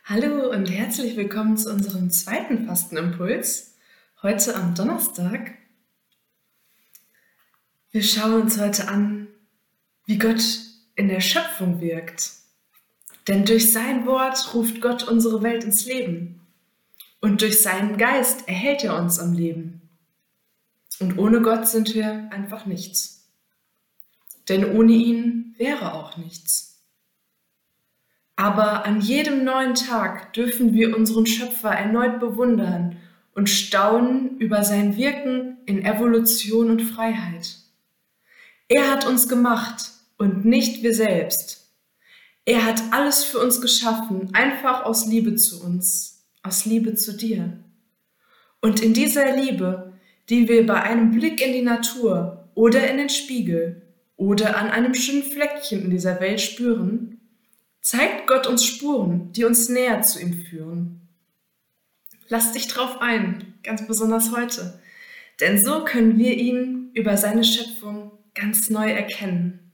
Hallo und herzlich willkommen zu unserem zweiten Fastenimpuls, heute am Donnerstag. Wir schauen uns heute an, wie Gott in der Schöpfung wirkt. Denn durch sein Wort ruft Gott unsere Welt ins Leben. Und durch seinen Geist erhält er uns am Leben. Und ohne Gott sind wir einfach nichts. Denn ohne ihn wäre auch nichts. Aber an jedem neuen Tag dürfen wir unseren Schöpfer erneut bewundern und staunen über sein Wirken in Evolution und Freiheit. Er hat uns gemacht und nicht wir selbst. Er hat alles für uns geschaffen, einfach aus Liebe zu uns, aus Liebe zu dir. Und in dieser Liebe, die wir bei einem Blick in die Natur oder in den Spiegel oder an einem schönen Fleckchen in dieser Welt spüren, zeigt Gott uns Spuren, die uns näher zu ihm führen. Lass dich drauf ein, ganz besonders heute, denn so können wir ihn über seine Schöpfung ganz neu erkennen.